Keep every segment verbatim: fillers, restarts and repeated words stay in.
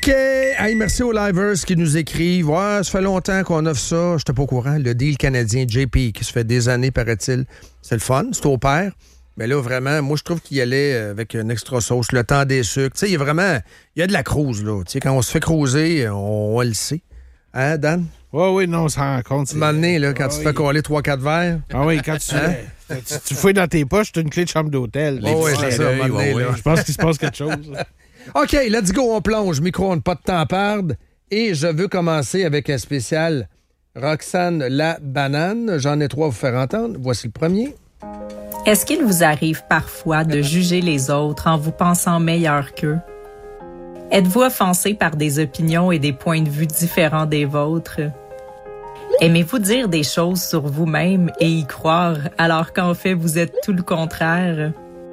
OK. Hey, merci aux livers qui nous écrivent. Ouais, ça fait longtemps qu'on offre ça. J'étais pas au courant. Le deal canadien J P, qui se fait des années, paraît-il. C'est le fun. C'est au pair. Mais là, vraiment, moi, je trouve qu'il y allait avec une extra sauce, le temps des sucres. Tu sais, il y a vraiment... Il y a de la crouse, là. Tu sais, quand on se fait creuser, on, on le sait. Hein, Dan? Oui, oui, non, on s'en rend compte. Un moment donné, là, quand ah, tu te oui. fais coller trois quatre verres. Ah oui, quand tu, hein? tu, tu fouilles dans tes poches, tu as une clé de chambre d'hôtel. Oh, oui, c'est ça, un moment donné, là. Je pense qu'il se passe quelque chose. OK, let's go, on plonge. Micro-ondes, pas de temps à perdre. Et je veux commencer avec un spécial Roxane la banane. J'en ai trois à vous faire entendre. Voici le premier. Est-ce qu'il vous arrive parfois de juger les autres en vous pensant meilleur qu'eux? Êtes-vous offensé par des opinions et des points de vue différents des vôtres? Aimez-vous dire des choses sur vous-même et y croire alors qu'en fait vous êtes tout le contraire?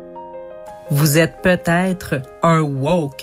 Vous êtes peut-être un woke.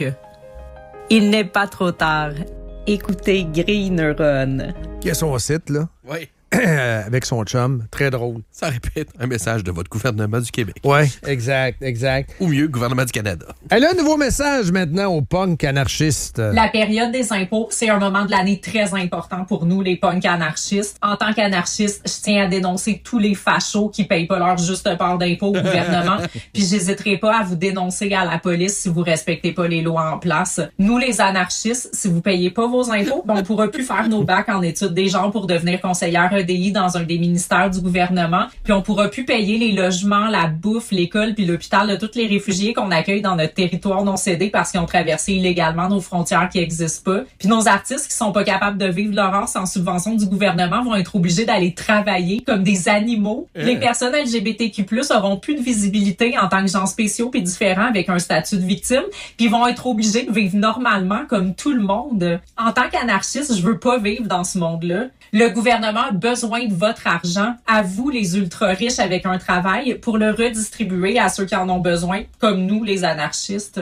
Il n'est pas trop tard. Écoutez Grille Neuron. Qui a son site, là? Oui. Avec son chum. Très drôle. Ça répète un message de votre gouvernement du Québec. Oui, exact, exact. Ou mieux, gouvernement du Canada. Elle a un nouveau message maintenant aux punks anarchistes. La période des impôts, c'est un moment de l'année très important pour nous, les punks anarchistes. En tant qu'anarchiste, je tiens à dénoncer tous les fachos qui payent pas leur juste part d'impôts au gouvernement. Puis j'hésiterai pas à vous dénoncer à la police si vous respectez pas les lois en place. Nous, les anarchistes, si vous payez pas vos impôts, ben on pourra plus faire nos bacs en études des genres pour devenir conseillère E D I dans un des ministères du gouvernement. Puis on pourra plus payer les logements, la bouffe, l'école puis l'hôpital de tous les réfugiés qu'on accueille dans notre territoire non cédé parce qu'ils ont traversé illégalement nos frontières qui existent pas. Puis nos artistes qui sont pas capables de vivre leur art sans subvention du gouvernement vont être obligés d'aller travailler comme des animaux. Euh. Les personnes L G B T Q plus, auront plus de visibilité en tant que gens spéciaux puis différents avec un statut de victime, puis vont être obligés de vivre normalement comme tout le monde. En tant qu'anarchiste, je veux pas vivre dans ce monde-là. Le gouvernement a besoin de votre argent, à vous les ultra-riches avec un travail, pour le redistribuer à ceux qui en ont besoin, comme nous les anarchistes.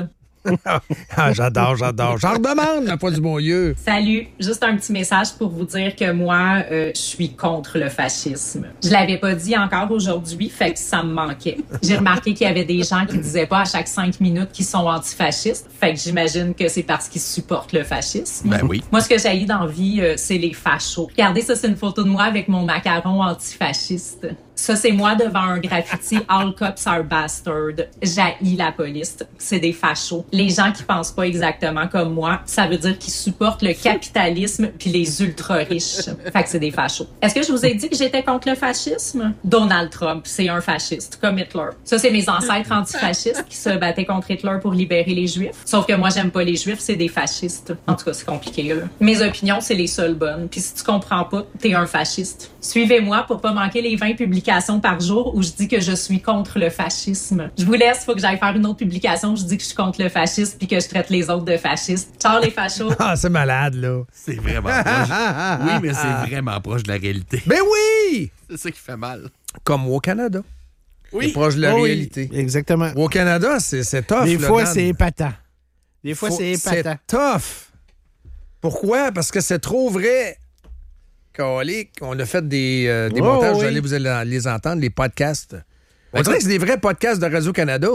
Ah, j'adore, j'adore. J'en redemande, la foi du bon Dieu. Salut, juste un petit message pour vous dire que moi, euh, je suis contre le fascisme. Je l'avais pas dit encore aujourd'hui, fait que ça me manquait. J'ai remarqué qu'il y avait des gens qui disaient pas à chaque cinq minutes qu'ils sont antifascistes, fait que j'imagine que c'est parce qu'ils supportent le fascisme. Ben oui. Moi, ce que j'haïs dans la vie, euh, c'est les fachos. Regardez, ça, c'est une photo de moi avec mon macaron antifasciste. Ça, c'est moi devant un graffiti « All cops are bastards ». J'haïs la police. C'est des fachos. Les gens qui pensent pas exactement comme moi, ça veut dire qu'ils supportent le capitalisme puis les ultra-riches. Fait que c'est des fachos. Est-ce que je vous ai dit que j'étais contre le fascisme? Donald Trump, c'est un fasciste, comme Hitler. Ça, c'est mes ancêtres antifascistes qui se battaient contre Hitler pour libérer les Juifs. Sauf que moi, j'aime pas les Juifs, c'est des fascistes. En tout cas, c'est compliqué, là. Mes opinions, c'est les seules bonnes. Puis si tu comprends pas, t'es un fasciste. Suivez-moi pour pas manquer les vingt publications par jour où je dis que je suis contre le fascisme. Je vous laisse, faut que j'aille faire une autre publication où je dis que je suis contre le fascisme puis que je traite les autres de fascistes. Ciao les fachos! Ah, c'est malade, là. C'est vraiment proche. Oui, mais c'est vraiment proche de la réalité. Ben oui! C'est ça qui fait mal. Comme au Canada. Oui. C'est proche de la Oh, réalité. Oui, exactement. Au Canada, c'est, c'est tough. Des là, fois, Dan. c'est épatant. Des fois, Faut- c'est épatant. C'est tough. Pourquoi? Parce que c'est trop vrai. Calique, on a fait des, euh, des Oh, montages, oui. vous allez vous allez les entendre, les podcasts. On dirait que c'est des vrais podcasts de Radio-Canada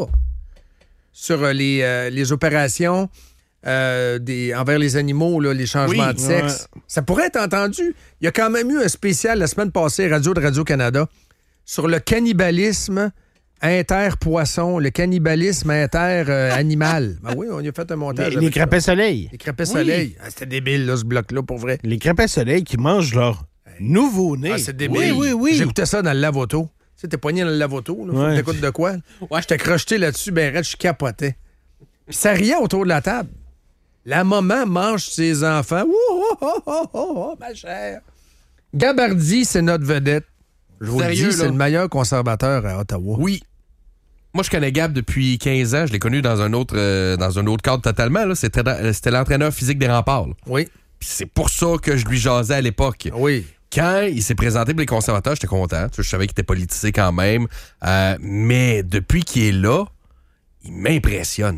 sur euh, les, euh, les opérations euh, des, envers les animaux, là, les changements Oui, de sexe. ouais. Ça pourrait être entendu. Il y a quand même eu un spécial la semaine passée, Radio de Radio-Canada, sur le cannibalisme inter-poisson, le cannibalisme inter-animal. Ben oui, on y a fait un montage. Les, avec les crapets ça. soleil. Les crapets Oui. soleil. Ah, c'était débile, là, ce bloc-là, pour vrai. Les crapets soleil qui mangent leur nouveau-né. Ah, c'est débile. Oui, oui, oui. J'écoutais ça dans le lave-auto. Tu sais, t'es poigné dans le lave-auto, là. Faut Ouais. que t'écoutes de quoi? Ouais, j'étais crocheté là-dessus, ben raide, je capotais. Puis ça riait autour de la table. La maman mange ses enfants. Ouh, oh, oh, oh, oh, oh, ma chère. Gabardi, c'est notre vedette. Je vous Sérieux, le dis, c'est là? le meilleur conservateur à Ottawa. Oui. Moi, je connais Gab depuis quinze ans. Je l'ai connu dans un autre, euh, dans un autre cadre totalement. Là. C'était, c'était l'entraîneur physique des Remparts. là. Oui. Puis c'est pour ça que je lui jasais à l'époque. Oui. Quand il s'est présenté pour les conservateurs, j'étais content. Tu sais, je savais qu'il était politisé quand même. Euh, mais depuis qu'il est là, il m'impressionne.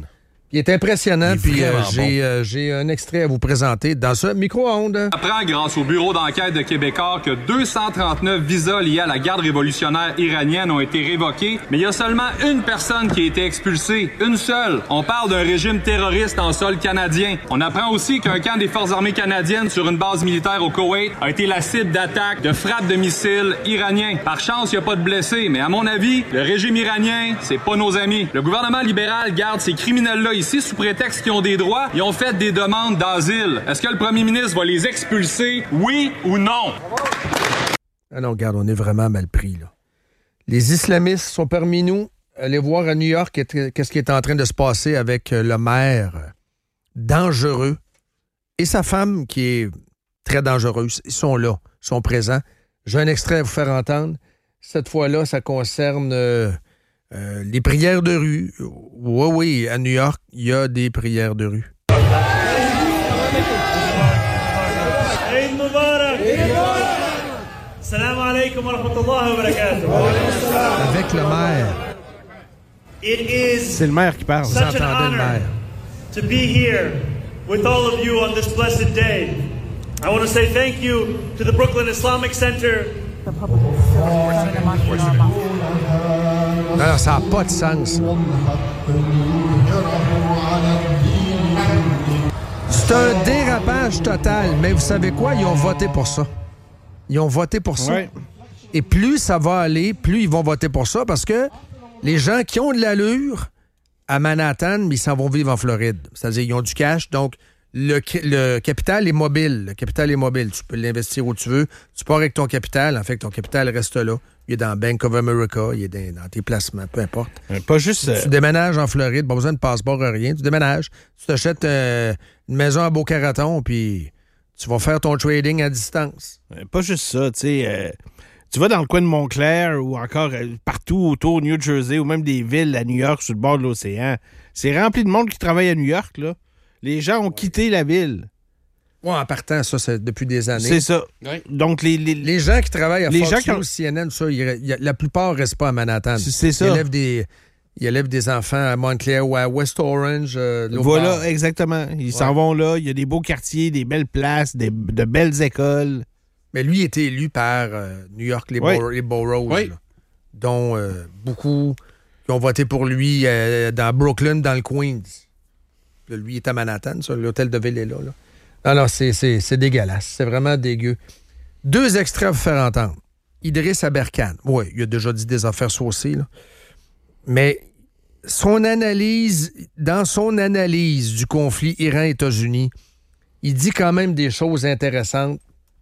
Il est impressionnant, Il est puis euh, vraiment j'ai, euh, j'ai un extrait à vous présenter dans ce micro-ondes. On apprend grâce au bureau d'enquête de Québécois que deux cent trente-neuf visas liés à la garde révolutionnaire iranienne ont été révoqués, mais il y a seulement une personne qui a été expulsée, une seule. On parle d'un régime terroriste en sol canadien. On apprend aussi qu'un camp des forces armées canadiennes sur une base militaire au Koweït a été la cible d'attaques, de frappes de missiles iraniens. Par chance, il n'y a pas de blessés, mais à mon avis, le régime iranien, c'est pas nos amis. Le gouvernement libéral garde ces criminels-là ici sous prétexte qu'ils ont des droits. Ils ont fait des demandes d'asile. Est-ce que le premier ministre va les expulser, oui ou non? Ah non, regarde, on est vraiment mal pris, là. Les islamistes sont parmi nous. Allez voir à New York qu'est-ce qui est en train de se passer avec le maire dangereux et sa femme qui est très dangereuse. Ils sont là, ils sont présents. J'ai un extrait à vous faire entendre. Cette fois-là, ça concerne euh, euh, les prières de rue. Oui, oui, à New York, il y a des prières de rue. Eid Mubarak! Salam alaikum wa rahmatullahi wa barakatuh. Avec le maire. It is C'est le maire qui parle. Vous such an entendez le honor maire. to be here with all of you on this blessed day. I want to say thank you to the Brooklyn Islamic Center. Alors, ça n'a pas de sens. C'est un dérapage total, mais vous savez quoi? Ils ont voté pour ça. Ils ont voté pour ça. Ouais. Et plus ça va aller, plus ils vont voter pour ça, parce que les gens qui ont de l'allure à Manhattan, mais ils s'en vont vivre en Floride. C'est-à-dire, ils ont du cash, donc le, le capital est mobile. Le capital est mobile. Tu peux l'investir où tu veux. Tu pars avec ton capital. En fait, ton capital reste là. Il est dans Bank of America, il est dans, dans tes placements, peu importe. Euh, Pas juste... euh, Tu déménages en Floride, pas besoin de passeport, rien. Tu déménages, tu t'achètes euh, une maison à Boca-Raton, puis tu vas faire ton trading à distance. Euh, Pas juste ça, tu sais. euh, tu vas dans le coin de Montclair ou encore euh, partout autour New Jersey ou même des villes à New York sur le bord de l'océan. C'est rempli de monde qui travaille à New York, là. Les gens ont quitté la ville. Ouais, en partant, ça, c'est depuis des années. C'est ça. Ouais. Donc, les... les, Les gens qui travaillent à Les Fox gens qui ont- News, C N N, ça, ils- ils- la plupart ne restent pas à Manhattan. C'est- c'est ça. Ils élèvent des, ils élèvent des enfants à Montclair ou à West Orange. euh, l'autre Voilà, bord. exactement. Ils s'en vont là. Il y a des beaux quartiers, des belles places, des, de belles écoles. Mais lui, il était élu par euh, New York, les, Oui. bor- les boroughs, Oui. là, dont euh, beaucoup qui ont voté pour lui euh, dans Brooklyn, dans le Queens. Là, lui, il est à Manhattan, ça, l'hôtel de ville est là. là. Non, non, c'est, c'est, c'est dégueulasse. C'est vraiment dégueu. Deux extraits à vous faire entendre. Idriss Aberkan. Oui, il a déjà dit des affaires saucées, là. Mais son analyse, dans son analyse du conflit Iran-États-Unis, il dit quand même des choses intéressantes.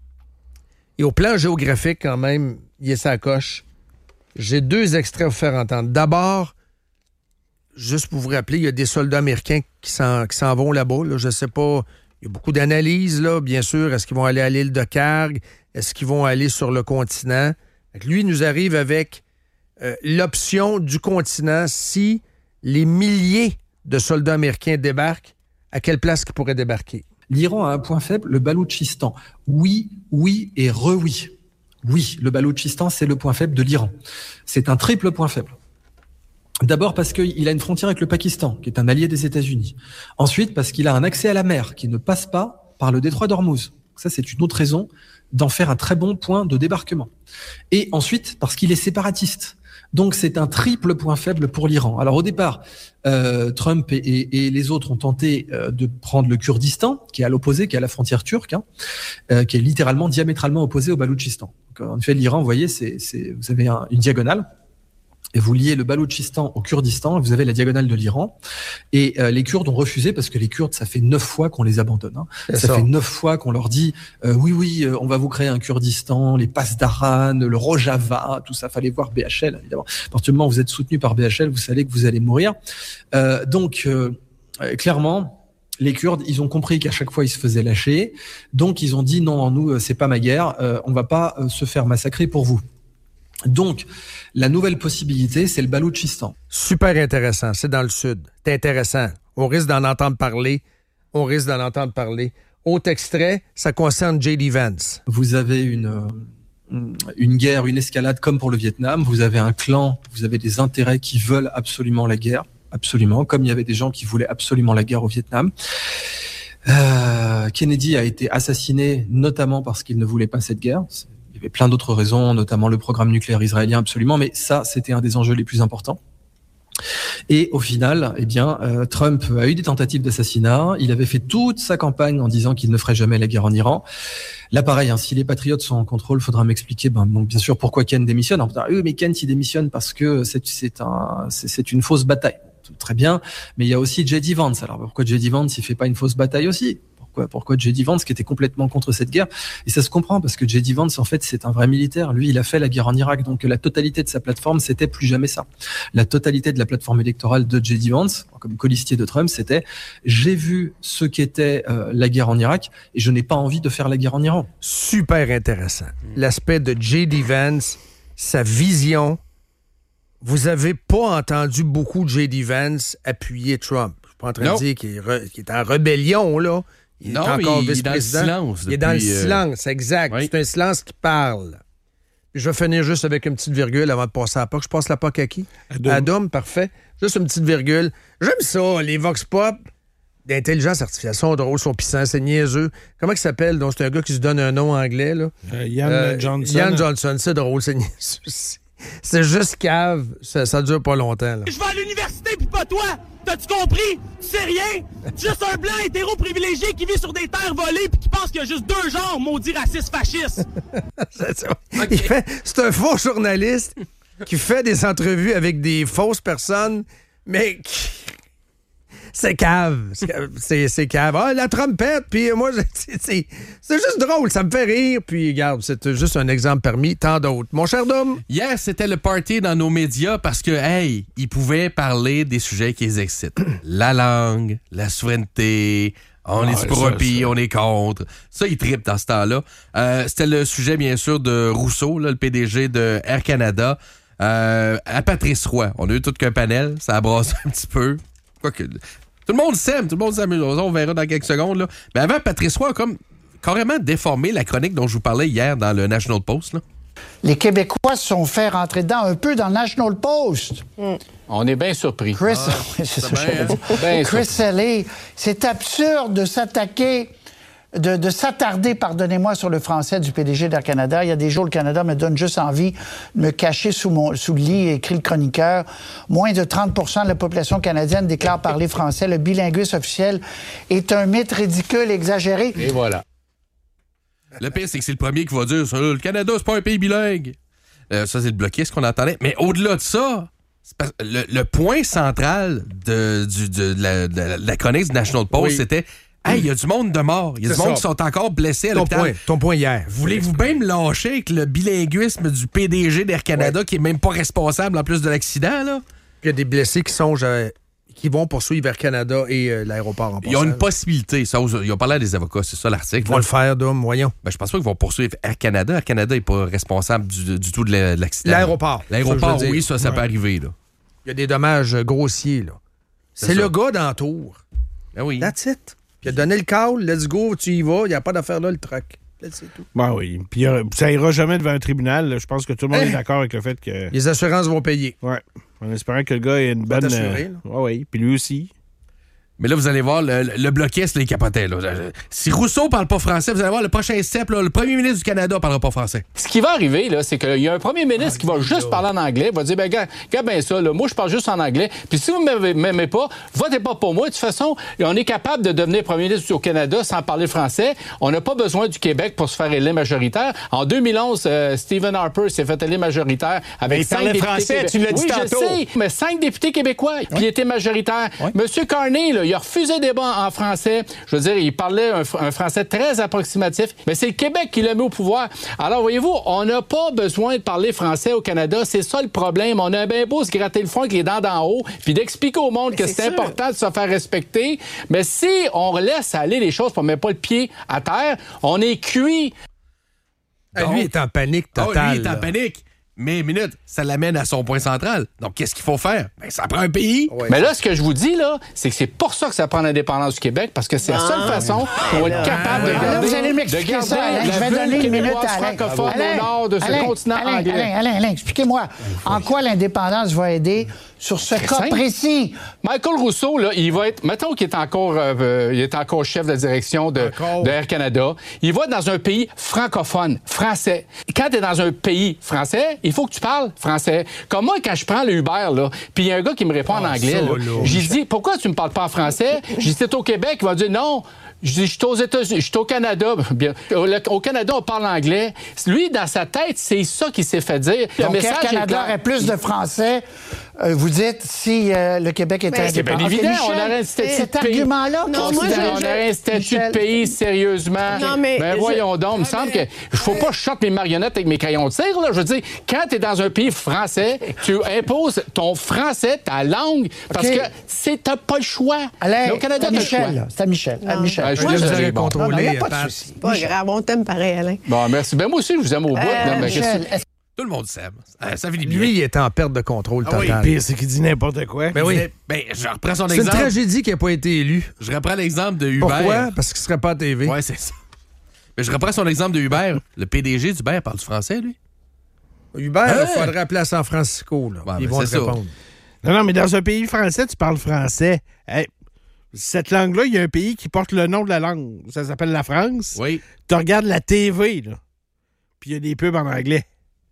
Et au plan géographique, quand même, il est sa coche. J'ai deux extraits à vous faire entendre. D'abord, juste pour vous rappeler, il y a des soldats américains qui s'en, qui s'en vont là-bas. Là. Je ne sais pas. Il y a beaucoup d'analyses, là, bien sûr. Est-ce qu'ils vont aller à l'île de Kharg? Est-ce qu'ils vont aller sur le continent? Fait que lui, il nous arrive avec euh, l'option du continent si les milliers de soldats américains débarquent, à quelle place qu'ils pourraient débarquer? L'Iran a un point faible, le Baloutchistan. Oui, oui et re-oui. Oui, le Baloutchistan, c'est le point faible de l'Iran. C'est un triple point faible. D'abord parce qu'il a une frontière avec le Pakistan, qui est un allié des États-Unis. Ensuite, parce qu'il a un accès à la mer qui ne passe pas par le détroit d'Ormuz. Ça, c'est une autre raison d'en faire un très bon point de débarquement. Et ensuite, parce qu'il est séparatiste. Donc, c'est un triple point faible pour l'Iran. Alors, au départ, euh, Trump et, et, et les autres ont tenté euh, de prendre le Kurdistan, qui est à l'opposé, qui est à la frontière turque, hein, euh, qui est littéralement diamétralement opposé au Baloutchistan. Donc, en effet, l'Iran, vous voyez, c'est, c'est, vous avez un, une diagonale. Et vous liez le Baloutchistan au Kurdistan, et vous avez la diagonale de l'Iran. Et euh, les Kurdes ont refusé parce que les Kurdes, ça fait neuf fois qu'on les abandonne. Hein. Ça, ça fait neuf fois qu'on leur dit euh, oui, oui, euh, on va vous créer un Kurdistan, les passes d'Aran, le Rojava, tout ça. Fallait voir B H L, évidemment. À partir du moment où vous êtes soutenu par B H L, vous savez que vous allez mourir. Euh, donc, euh, euh, clairement, les Kurdes, ils ont compris qu'à chaque fois, ils se faisaient lâcher. Donc, ils ont dit non, nous, c'est pas ma guerre. Euh, on va pas euh, se faire massacrer pour vous. Donc, la nouvelle possibilité, c'est le Baloutchistan. Super intéressant. C'est dans le sud. C'est intéressant. On risque d'en entendre parler. On risque d'en entendre parler. Autre extrait, ça concerne J D Vance. Vous avez une, une guerre, une escalade comme pour le Vietnam. Vous avez un clan, vous avez des intérêts qui veulent absolument la guerre. absolument, comme il y avait des gens qui voulaient absolument la guerre au Vietnam. Euh, Kennedy a été assassiné notamment parce qu'il ne voulait pas cette guerre. Il y avait plein d'autres raisons, notamment le programme nucléaire israélien, absolument, mais ça, c'était un des enjeux les plus importants. Et au final, eh bien, euh, Trump a eu des tentatives d'assassinat. Il avait fait toute sa campagne en disant qu'il ne ferait jamais la guerre en Iran. Là, pareil, hein, si les patriotes sont en contrôle, faudra m'expliquer, ben, donc, bien sûr, pourquoi Ken démissionne. On peut dire, oui, mais Ken, il démissionne parce que c'est, c'est un, c'est, c'est une fausse bataille. Très bien, mais il y a aussi J D Vance. Alors pourquoi J D Vance il fait pas une fausse bataille aussi? Pourquoi pourquoi J D Vance qui était complètement contre cette guerre? Et ça se comprend parce que J D Vance en fait c'est un vrai militaire. Lui il a fait la guerre en Irak, donc la totalité de sa plateforme c'était plus jamais ça. La totalité de la plateforme électorale de J D Vance comme colistier de Trump c'était j'ai vu ce qu'était euh, la guerre en Irak et je n'ai pas envie de faire la guerre en Iran. Super intéressant. L'aspect de J D Vance, sa vision. Vous avez pas entendu beaucoup de J D Vance appuyer Trump. Je suis pas en train non. de dire qu'il est, re, qu'il est en rébellion, là. Il non, est encore il, vice-président. Il est dans le silence. Il est dans le euh... silence, exact. Oui. C'est un silence qui parle. Puis je vais finir juste avec une petite virgule avant de passer à la P O C. Je passe la P O C à qui? Adam. Adam, parfait. Juste une petite virgule. J'aime ça, les Vox Pop d'intelligence artificielle. Sont drôles, sont puissants, c'est niaiseux. Comment il s'appelle? Donc, c'est un gars qui se donne un nom anglais, là. Euh, Ian euh, Johnson. Ian Johnson, c'est drôle, c'est niaiseux. C'est juste cave. Ça, ça dure pas longtemps, là. Je vais à l'université pis pas toi! T'as-tu compris? Tu sais rien? Juste un blanc hétéro-privilégié qui vit sur des terres volées pis qui pense qu'il y a juste deux genres, maudit raciste fasciste! C'est ça. Okay. Fait, c'est un faux journaliste qui fait des entrevues avec des fausses personnes, mais qui... C'est cave. C'est, c'est cave. Ah, la trompette, puis moi, c'est, c'est, c'est juste drôle. Ça me fait rire. Puis, regarde, c'est juste un exemple parmi tant d'autres. Mon cher Dom? Hier, c'était le party dans nos médias parce que, hey, ils pouvaient parler des sujets qui les excitent. La langue, la souveraineté, on ah, est pour un pays, on est contre. Ça, ils trippent dans ce temps-là. Euh, c'était le sujet, bien sûr, de Rousseau, là, le P D G de Air Canada. Euh, à Patrice Roy. On a eu tout qu'un panel. Ça a brassé un petit peu. Quoique, tout le monde s'aime, tout le monde s'amuse. On verra dans quelques secondes. Là. Mais avant, Patrice Roy a comme carrément déformé la chronique dont je vous parlais hier dans le National Post. Là. Les Québécois se sont fait rentrer dedans un peu dans le National Post. Mm. On est bien surpris. Chris, ah, c'est ça, bien, bien Chris Selley, c'est absurde de s'attaquer... De, de s'attarder, pardonnez-moi, sur le français du P D G d'Air Canada. Il y a des jours, le Canada me donne juste envie de me cacher sous, mon, sous le lit, écrit le chroniqueur. Moins de trente pour cent de la population canadienne déclare parler français. Le bilinguisme officiel est un mythe ridicule, exagéré. Et voilà. Le pire, c'est que c'est le premier qui va dire ça, le Canada, c'est pas un pays bilingue. Euh, ça, c'est le bloquiste qu'on entendait. Mais au-delà de ça, le, le point central de, du, de, de, la, de la chronique du National Post, oui. c'était... Hey, il y a du monde de mort. Il y a c'est du monde ça. Qui sont encore blessés à ton l'hôpital. Point, ton point hier. Voulez-vous bien me lâcher avec le bilinguisme du P D G d'Air Canada ouais. qui est même pas responsable en plus de l'accident, là? Il y a des blessés qui sont euh, qui vont poursuivre Air Canada et euh, l'aéroport en passant. Ils ont une possibilité. Ça, ils ont parlé à des avocats, c'est ça l'article. Ils vont là. le faire, Dom, voyons. Ben, je pense pas qu'ils vont poursuivre Air Canada. Air Canada n'est pas responsable du, du tout de l'accident. L'aéroport. L'aéroport, ça, oui, ça, ça ouais. peut arriver, là. Il y a des dommages grossiers, là. C'est, c'est le gars d'entour. Ben oui. That's it. Puis il a donné le call, let's go, tu y vas, il n'y a pas d'affaire là, le truck. Là, c'est tout. Ben oui. Puis ça ira jamais devant un tribunal. Là. Je pense que tout le monde hein? est d'accord avec le fait que... Les assurances vont payer. Oui. En espérant que le gars ait une bonne... Assuré, oui, oui. Puis lui aussi. Mais là, vous allez voir, le, le bloquiste, les capotait. Là. Si Rousseau parle pas français, vous allez voir, le prochain step, là, le premier ministre du Canada parlera pas français. Ce qui va arriver, là, c'est qu'il y a un premier ministre ah, qui va juste là. parler en anglais, va dire, ben, gars, gars ben ça, là, moi, je parle juste en anglais. Puis si vous ne m'aimez pas, votez pas pour moi. De toute façon, on est capable de devenir premier ministre au Canada sans parler français. On n'a pas besoin du Québec pour se faire élire majoritaire. En deux mille onze, euh, Stephen Harper s'est fait élire majoritaire avec cinq députés français, québécois. Tu l'as dit oui, tantôt. Je sais, mais cinq députés québécois, oui. puis il était majoritaire. Oui. Monsieur Carney, là, il a refusé des bons en français. Je veux dire, il parlait un, un français très approximatif, mais c'est le Québec qui l'a mis au pouvoir. Alors, voyez-vous, on n'a pas besoin de parler français au Canada. C'est ça le problème. On a bien beau se gratter le front avec les dents d'en haut, puis d'expliquer au monde mais que c'est, c'est important de se faire respecter. Mais si on laisse aller les choses, puis on met pas le pied à terre, on est cuit. Donc, lui est en panique totale. Oh, lui est en panique. Mais, minute, ça l'amène à son point central. Donc, qu'est-ce qu'il faut faire? Ben, ça prend un pays. Ouais. Mais là, ce que je vous dis, là, c'est que c'est pour ça que ça prend l'indépendance du Québec, parce que c'est la seule ah, façon qu'on va être capable de garder... Là, vous allez m'expliquer ça, Alain. Je vais donner une minute à Alain. francophone Alain, au nord de ce Alain, continent Alain, anglais. Alain, Alain, Alain, expliquez-moi, en quoi l'indépendance va aider sur ce cas précis. Michael Rousseau, là, il va être, mettons qu'il est encore, euh, il est encore chef de direction de, de Air Canada. Il va être dans un pays francophone, français. Quand tu es dans un pays français, il faut que tu parles français. Comme moi, quand je prends le Uber, là, puis il y a un gars qui me répond oh, en anglais, ça, là, là, j'ai dit, pourquoi tu me parles pas en français? J'ai dit, c'est au Québec. Il va dire, non. Je dis, je suis aux États-Unis, je suis au Canada. Bien, au Canada, on parle anglais. Lui, dans sa tête, c'est ça qu'il s'est fait dire. Donc, le message Air Canada aurait plus de Français, euh, vous dites, si euh, le Québec était indépendant. C'est bien évident, okay, Michel, on aurait un statut cet de pays. argument-là, non, moi, je, on aurait un statut Michel. de pays, sérieusement. Non, mais, ben, voyons donc, il me semble que il faut pas que je sorte mes marionnettes avec mes crayons de cire, là. Je veux dire, quand tu es dans un pays français, tu imposes ton français, ta langue, parce okay. que c'est, t'as pas le choix. Allez, au Canada, c'est Michel, c'est à Michel. À Michel. Ah, je moi, je l'ai contrôlé. Pas de souci. Pas grave, on t'aime pareil, Alain. Bon, merci. Ben, moi aussi, je vous aime au bout. Euh, Michel, tout le monde s'aime. Euh, ça finit bien. Lui, il est en perte de contrôle ah total. Oui, pire, c'est qu'il dit n'importe quoi. Ben oui. Ben, je reprends son c'est exemple. C'est une tragédie qu'il n'a pas été élu. Je reprends l'exemple de Uber. Pourquoi? Parce qu'il ne serait pas à T V. Oui, c'est ça. Mais je reprends son exemple de Uber. Le P D G d'Uber parle du français, lui? Uber, il hey. faudrait appeler à San Francisco. Là. Ouais, Ils vont te répondre. Non, non, mais dans un pays français, tu parles français. Hey, cette langue-là, il y a un pays qui porte le nom de la langue. Ça s'appelle la France. Oui. Tu regardes la T V, là. Puis il y a des pubs en anglais.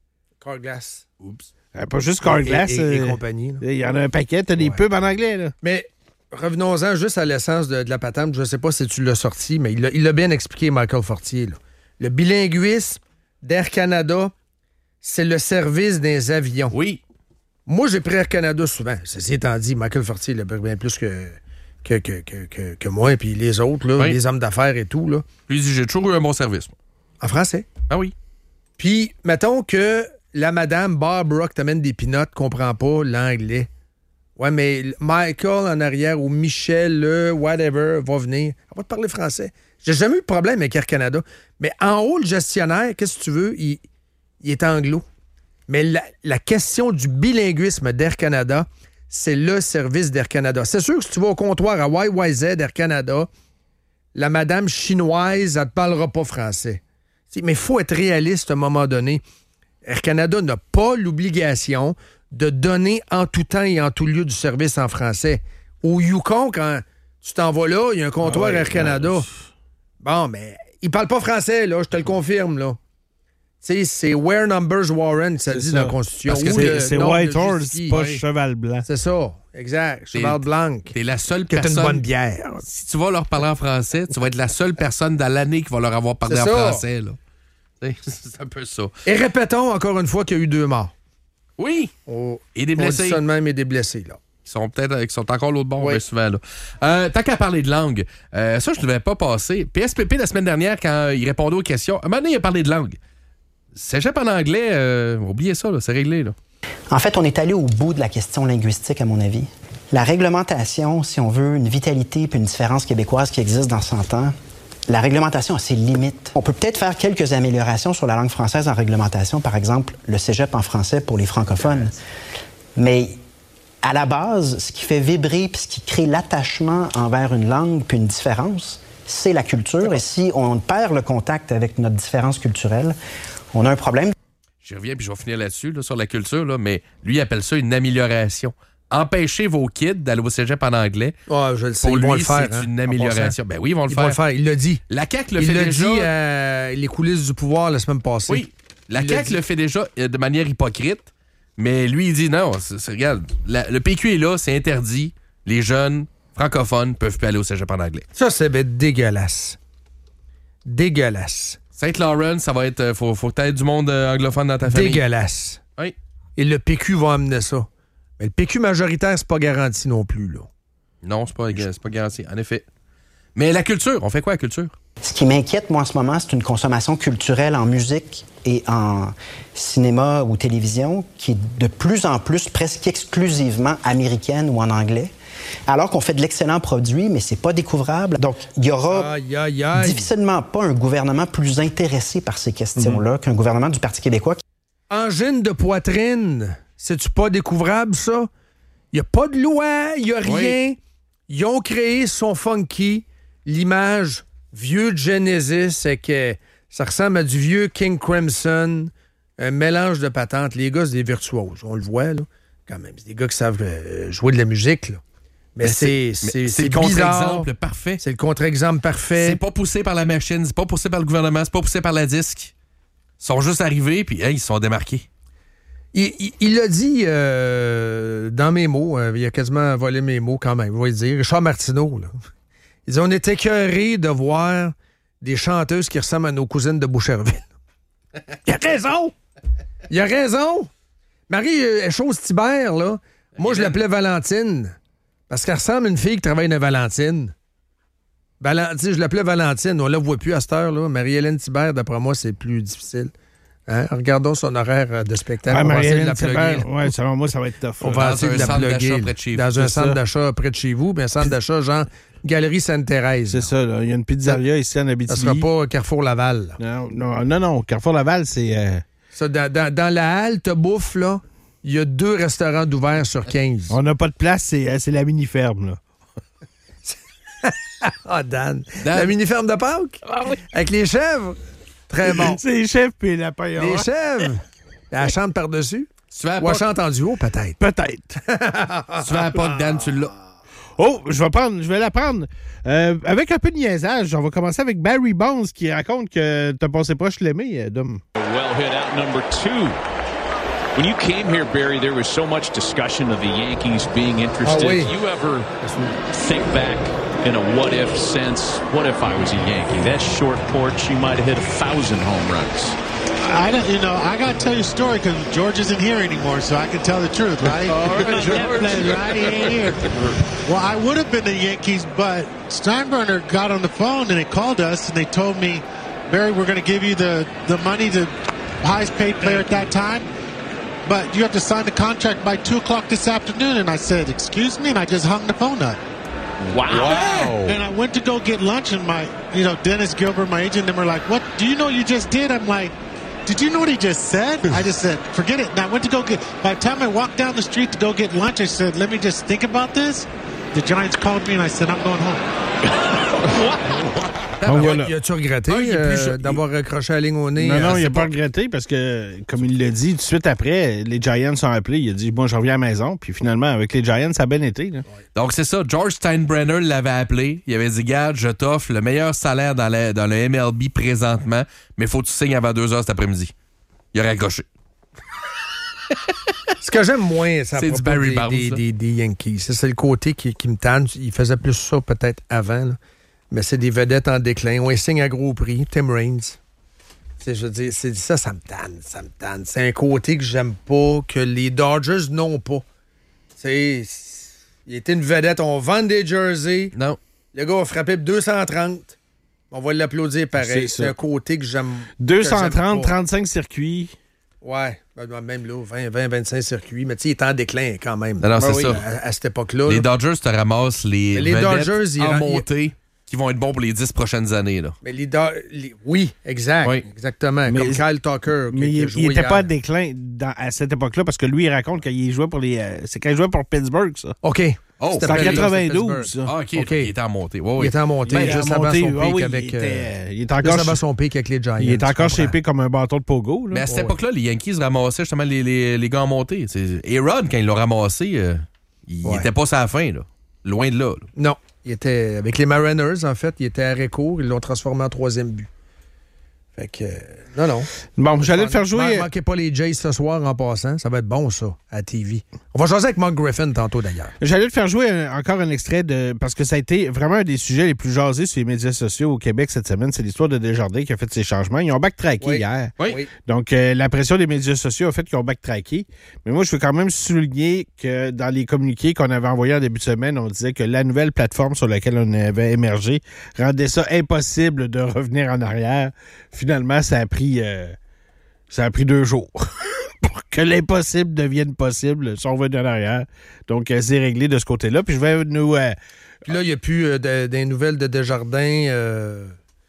Carglass. Oups. Euh, pas juste Carglass. Et, et, euh, et compagnie. Il y en a un paquet. T'as ouais. des pubs en anglais, là. Mais revenons-en juste à l'essence de, de la patente. Je ne sais pas si tu l'as sorti, mais il l'a, il l'a bien expliqué, Michael Fortier. Là. Le bilinguisme d'Air Canada, c'est le service des avions. Oui. Moi, j'ai pris Air Canada souvent. Ceci étant dit, Michael Fortier l'a pris bien plus que... Que, que, que, que, que moi et puis les autres, là, oui. les hommes d'affaires et tout. Là. Puis j'ai toujours eu un bon service. En français. Ah oui. Puis, mettons que la madame Barbara qui t'amène des pinottes comprend pas l'anglais. Ouais, mais Michael en arrière ou Michel, le whatever, va venir. Elle va te parler français. J'ai jamais eu de problème avec Air Canada. Mais en haut, le gestionnaire, qu'est-ce que tu veux? Il, il est anglo. Mais la, la question du bilinguisme d'Air Canada, c'est le service d'Air Canada. C'est sûr que si tu vas au comptoir à Y Y Z Air Canada, la madame chinoise, elle ne te parlera pas français. Mais il faut être réaliste à un moment donné. Air Canada n'a pas l'obligation de donner en tout temps et en tout lieu du service en français. Au Yukon, quand tu t'en vas là, il y a un comptoir ah ouais, Air Canada. Ouais. Bon, mais il parle pas français, là, je te le confirme, là. Tu sais, c'est Where Numbers Warrant, ça c'est dit ça. Dans la Constitution. Parce que c'est, le, c'est White Horse, c'est pas oui. Cheval Blanc. C'est ça, exact. Cheval Blanc. T'es la seule personne... C'est une bonne bière. Si tu vas leur parler en français, tu vas être la seule personne dans l'année qui va leur avoir parlé c'est en ça. Français, là. C'est un peu ça. Et répétons encore une fois qu'il y a eu deux morts. Oui. Oh, et des blessés. On dit ça de même et des blessés, là. Ils sont peut-être qui sont encore l'autre bord, oui. bien souvent. Là. Euh, tant qu'à parler de langue, euh, ça, je ne devais pas passer. P S P P, la semaine dernière, quand il répondait aux questions, à un moment donné, il a parlé de langue. Cégep en anglais, euh, oubliez ça, là, c'est réglé. Là. En fait, on est allé au bout de la question linguistique, à mon avis. La réglementation, si on veut une vitalité et une différence québécoise qui existe dans cent ans, la réglementation a ses limites. On peut peut-être faire quelques améliorations sur la langue française en réglementation, par exemple le cégep en français pour les francophones. Mais à la base, ce qui fait vibrer puis ce qui crée l'attachement envers une langue puis une différence, c'est la culture. Et si on perd le contact avec notre différence culturelle, on a un problème. Je reviens puis je vais finir là-dessus, là, sur la culture, là, mais lui, il appelle ça une amélioration. Empêcher vos kids d'aller au cégep en anglais. Oh, je le sais, pour ils lui, vont le faire. C'est hein, une amélioration. Ben oui, ils vont le ils faire. Vont le faire. Il l'a dit. La C A Q le il fait l'a déjà. dit euh, les coulisses du pouvoir la semaine passée. Oui, la il C A Q le fait déjà de manière hypocrite, mais lui, il dit non, c'est, c'est, regarde, la, le P Q est là, c'est interdit. Les jeunes francophones peuvent plus aller au cégep en anglais. Ça, c'est ben, dégueulasse. Dégueulasse. Saint-Laurent, ça va être... Faut, faut être du monde anglophone dans ta famille. Dégueulasse. Oui. Et le P Q va amener ça. Mais le P Q majoritaire, c'est pas garanti non plus, là. Non, c'est pas, c'est pas garanti, en effet. Mais la culture, on fait quoi, la culture? Ce qui m'inquiète, moi, en ce moment, c'est une consommation culturelle en musique et en cinéma ou télévision qui est de plus en plus presque exclusivement américaine ou en anglais. Alors qu'on fait de l'excellent produit, mais c'est pas découvrable. Donc, il y aura aïe, aïe, aïe. difficilement pas un gouvernement plus intéressé par ces questions-là mmh. qu'un gouvernement du Parti québécois. Angine de poitrine, c'est-tu pas découvrable, ça? Il n'y a pas de loi, il n'y a rien. Oui. Ils ont créé son funky, l'image vieux de Genesis, c'est que ça ressemble à du vieux King Crimson, un mélange de patentes. Les gars, c'est des virtuoses, on le voit, là. quand même. C'est des gars qui savent euh, jouer de la musique, là. Mais, mais c'est, c'est, c'est, c'est le contre-exemple parfait. C'est le contre-exemple parfait. C'est pas poussé par la machine, c'est pas poussé par le gouvernement, c'est pas poussé par la disque. Ils sont juste arrivés, puis hey, ils se sont démarqués. Il, il, il l'a dit euh, dans mes mots, euh, il a quasiment volé mes mots quand même, je vais le dire. Richard Martineau, là. Il dit, on est écœurés de voir des chanteuses qui ressemblent à nos cousines de Boucherville. Il a raison! Il a raison! Marie euh, Chose-Thibert, là, moi, je l'appelais Valentine. Parce qu'elle ressemble à une fille qui travaille dans Valentine. Valentine, je l'appelais Valentine. On la voit plus à cette heure-là. Marie-Hélène Thibert, d'après moi, c'est plus difficile. Hein? Regardons son horaire de spectacle. Ah, on va essayer de Marie-Hélène la Thibert, ouais, selon moi, ça va être tough. On va essayer de la plugger. Dans un centre d'achat près de chez vous. Puis un centre d'achat, genre Galerie Sainte-Thérèse. C'est ça, là. Il y a une pizzeria ici en Abitibi. Ça sera pas Carrefour Laval. Non, non, non, non. Carrefour Laval, c'est... Euh... Ça, dans, dans, dans la halte bouffe, là, il y a deux restaurants d'ouverts sur quinze. On n'a pas de place, c'est, c'est la mini-ferme, là. Ah, Dan. Dan. La mini-ferme de Pâques? Ah oui. Avec les chèvres? Très bon. C'est les chèvres puis la paille. Les chèvres? Elle chante par-dessus? Tu vas Ou elle chante en duo, peut-être? Peut-être. Tu vas à Pâques, Dan, tu l'as. Oh, je vais prendre, je vais la prendre. Euh, avec un peu de niaisage, on va commencer avec Barry Bonds qui raconte que t'as passé proche l'aimer, Dom. Well hit out number two. When you came here, Barry, there was so much discussion of the Yankees being interested. Oh, oui. Do you ever think back in a what-if sense? What if I was a Yankee? That short porch, you might have hit a thousand home runs. I don't, you know, I got to tell you a story because George isn't here anymore, so I can tell the truth, right? All right, George. Right, he ain't here. Well, I would have been the Yankees, but Steinbrenner got on the phone and they called us and they told me, Barry, we're going to give you the, the money, the highest paid player at that time, but you have to sign the contract by two o'clock this afternoon. And I said, excuse me? And I just hung the phone up. Wow. wow. And I went to go get lunch and my, you know, Dennis Gilbert, my agent, and were like, what, do you know what you just did? I'm like, did you know what he just said? I just said, forget it. And I went to go get, by the time I walked down the street to go get lunch, I said, let me just think about this. The Giants called me and I said, I'm going home. Oh, voilà. Y a-tu regretté ah, euh, plus... d'avoir raccroché la ligne au nez? Non, non, il n'a pas regretté parce que, comme il l'a dit, tout de suite après, les Giants sont appelés. Il a dit, bon, je reviens à la maison. Puis finalement, avec les Giants, ça a bien été. Là. Donc, c'est ça. George Steinbrenner l'avait appelé. Il avait dit, garde, je t'offre le meilleur salaire dans, la, dans le M L B présentement, mais faut que tu signes avant deux heures cet après-midi. Il a raccroché. Ce que j'aime moins, ça c'est du Barry Bonds, des, des, des, des Yankees. C'est, c'est le côté qui, qui me tanne. Il faisait plus ça peut-être avant, là. Mais c'est des vedettes en déclin. On les signe à gros prix. Tim Raines. C'est, je veux dire, c'est, ça, ça me tanne. Ça me tanne. C'est un côté que j'aime pas, que les Dodgers n'ont pas. C'est, il était une vedette. On vend des jerseys. Non. Le gars a frappé deux cent trente. On va l'applaudir pareil. C'est, c'est un côté que j'aime. deux cent trente, trente-cinq circuits. Ouais. Même là, vingt, vingt, vingt-cinq circuits. Mais tu sais, il est en déclin quand même. Non, non, c'est oui, ça. À, à cette époque-là. Les là. Dodgers te ramassent les, les vedettes Dodgers, en ils, montée ils... qui vont être bons pour les dix prochaines années. Là. Mais les, Do... les... Oui, exact. Oui. Exactement. Mais, comme Kyle Tucker. Mais qui, il n'était pas en déclin dans, à cette époque-là parce que lui, il raconte qu'il jouait pour les. Euh, c'est quand il jouait pour Pittsburgh, ça. OK. Oh, c'est en quatre-vingt-douze, ça. Ah, OK. okay. Il était en montée. Oui, oui. Il était en montée. Ben, juste avant son pic ah, oui, avec. Il était, euh, il était encore juste avant son pic avec les Giants. Il est encore shapé comme un bâton de pogo. Là. Mais à cette oh, époque-là, les Yankees ramassaient justement les, les, les gars en montée. Aaron, quand il l'a ramassé, euh, il n'était ouais. pas sur la fin, là. Loin de là, là. Non. Il était avec les Mariners, en fait. Il était arrêt court. Ils l'ont transformé en troisième but. Fait que, non, non. Bon, j'allais te faire jouer. Ne manquez pas les Jays ce soir en passant. Ça va être bon, ça, à T V. On va choisir avec Mark Griffin tantôt, d'ailleurs. J'allais te faire jouer un, encore un extrait de. Parce que ça a été vraiment un des sujets les plus jasés sur les médias sociaux au Québec cette semaine. C'est l'histoire de Desjardins qui a fait ses changements. Ils ont backtracké oui. hier. Oui. oui. Donc, euh, la pression des médias sociaux a fait qu'ils ont backtracké. Mais moi, je veux quand même souligner que dans les communiqués qu'on avait envoyés en début de semaine, on disait que la nouvelle plateforme sur laquelle on avait émergé rendait ça impossible de revenir en arrière. Finalement, ça a pris. Euh, ça a pris deux jours pour que l'impossible devienne possible. Si on va en arrière. Donc, euh, c'est réglé de ce côté-là. Puis je vais nous... Euh, Puis là, il n'y a plus euh, de, des nouvelles de Desjardins. Euh,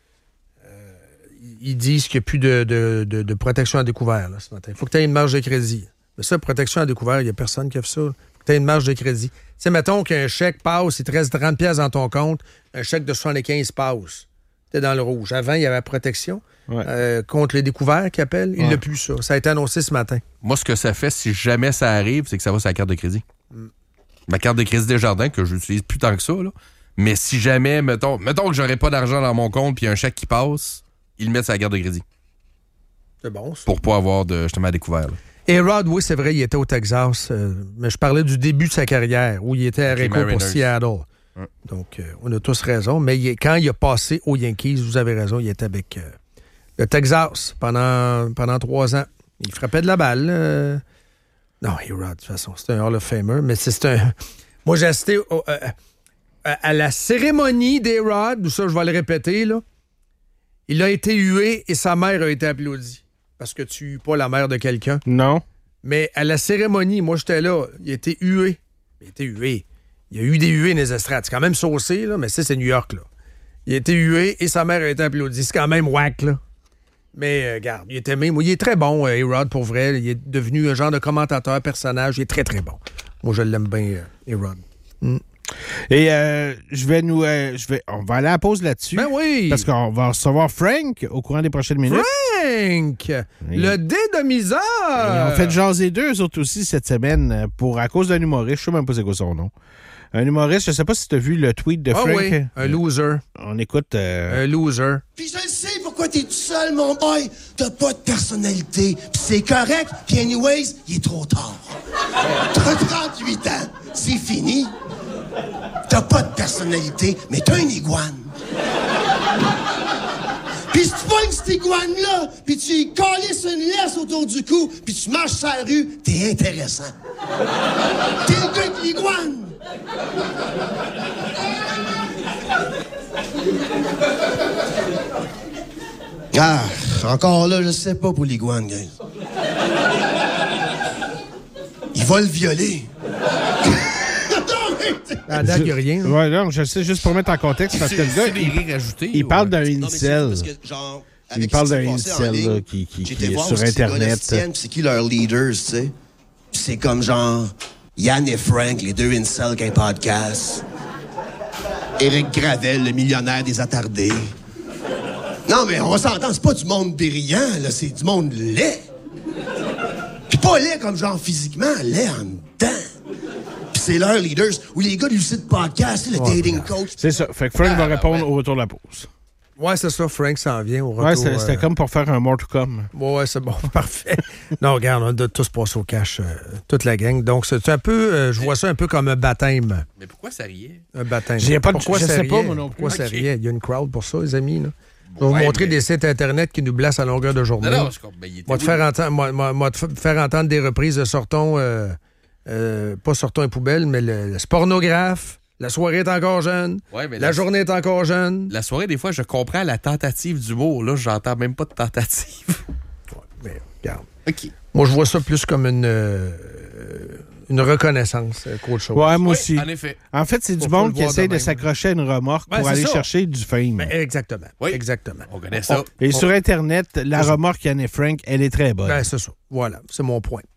euh, ils disent qu'il n'y a plus de, de, de, de protection à découvert là, ce matin. Il faut que tu aies une marge de crédit. Mais ça, protection à découvert, il n'y a personne qui a fait ça. Il faut que tu aies une marge de crédit. Tu sais, mettons qu'un chèque passe, il te reste trente piastres dans ton compte, un chèque de soixante-quinze passe. T'es dans le rouge. Avant, il y avait la protection Ouais. euh, contre les découverts qu'ils appellent. Il Ouais. n'a plus ça. Ça a été annoncé ce matin. Moi, ce que ça fait, si jamais ça arrive, c'est que ça va sur la carte de crédit. Mm. Ma carte de crédit Desjardins, que je n'utilise plus tant que ça, là. Mais si jamais, mettons, mettons que j'aurais pas d'argent dans mon compte puis un chèque qui passe, ils le mettent sur la carte de crédit. C'est bon, ça. Pour pas avoir de, justement, découvert. Là. Et Rod, oui, c'est vrai, il était au Texas. Euh, mais je parlais du début de sa carrière, où il était à Rico pour Seattle. Hum. Donc, euh, on a tous raison. Mais il, quand il a passé aux Yankees, vous avez raison, il était avec euh, le Texas pendant, pendant trois ans. Il frappait de la balle. Euh... Non, A-Rod, de toute façon, c'est un Hall of Famer. Mais c'est, c'est un... Moi, j'ai assisté au, euh, à, à la cérémonie d'A-Rod, où ça, je vais le répéter, là. Il a été hué et sa mère a été applaudie. Parce que tu hues pas la mère de quelqu'un. Non. Mais à la cérémonie, moi, j'étais là. Il a été hué. Il a été hué. Il y a eu des huées dans les estrades. C'est quand même saucé, là, mais ça, c'est New York, là. Il a été hué et sa mère a été applaudie. C'est quand même whack, là. Mais, euh, regarde, il est aimé. Moi, il est très bon, euh, A-Rod, pour vrai. Il est devenu un genre de commentateur, personnage. Il est très, très bon. Moi, je l'aime bien, euh, A-Rod. Mm. Et euh, je vais nous... Euh, je vais, on va aller à la pause là-dessus. Ben oui! Parce qu'on va recevoir Frank au courant des prochaines minutes. Frank! Oui. Le dé de misère! Ils ont fait jaser deux, eux autres aussi, cette semaine, pour, à cause d'un humoriste. Je sais même pas c'est quoi son nom. Un humoriste, je sais pas si tu as vu le tweet de ah Frank. Oui, un loser. On écoute... Euh... Un loser. Puis je le sais pourquoi t'es tout seul, mon boy. T'as pas de personnalité. Puis c'est correct. Puis anyways, il est trop tard. T'as trente-huit ans. C'est fini. T'as pas de personnalité, mais t'as une iguane. Puis si tu pognes cette iguane-là, puis tu y calisses une laisse autour du cou, puis tu marches sur la rue, t'es intéressant. T'es le gars de l'iguane. Ah, encore là, je sais pas pour l'iguane, guys. Il va le violer. À date, il n'y a rien. Hein? Ouais, non, je sais, juste pour mettre en contexte, parce que le gars, il, rajoutés, il parle d'un non, incel. Genre, il parle d'un incel là, qui, qui, qui est sur Internet. C'est qui leurs leaders, tu sais? C'est comme genre Yann et Frank, les deux incels qui ont un podcast. Éric Gravel, le millionnaire des attardés. Non, mais on s'entend, c'est pas du monde brillant, là, c'est du monde laid. Puis pas laid comme genre physiquement, laid en dedans. C'est leurs leaders, ou les gars du site podcast, le ouais, dating coach. C'est ça. Fait que Frank ah, va répondre ouais. au retour de la pause. Ouais, c'est ça. Frank s'en vient au retour. Ouais, c'était, c'était euh... comme pour faire un more to come. Ouais, c'est bon. Parfait. Non, regarde, on doit tous passer au cash, euh, toute la gang. Donc, c'est un peu, euh, je vois ça un peu comme un baptême. Mais pourquoi ça riait? Un baptême. J'ai pas de, pourquoi je ça sais riait? pas, moi non plus. Pourquoi okay. ça riait? Il y a une crowd pour ça, les amis, là. Je vais ouais, vous montrer mais... des sites Internet qui nous blessent à longueur de journée. Non, non, je comprends. Moi, te faire entendre, moi, moi, moi, te faire entendre des reprises de Sortons... Euh, Euh, pas sortons les poubelles, mais le, le pornographe. La soirée est encore jeune. Ouais, mais la, la journée est encore jeune. La soirée, des fois, je comprends la tentative d'humour. Là, j'entends même pas de tentative. Ouais, mais regarde. OK. Moi, je vois ça plus comme une, euh, une reconnaissance qu'autre chose. Ouais, moi oui, aussi. En effet. En fait, c'est du monde qui essaie de, de s'accrocher à une remorque ben, pour aller ça. chercher du fame. Ben, exactement. Oui. Exactement. On connaît ça. Et on... sur Internet, la c'est remorque Yann et Frank, elle est très bonne. Ben, c'est ça. Voilà. C'est mon point.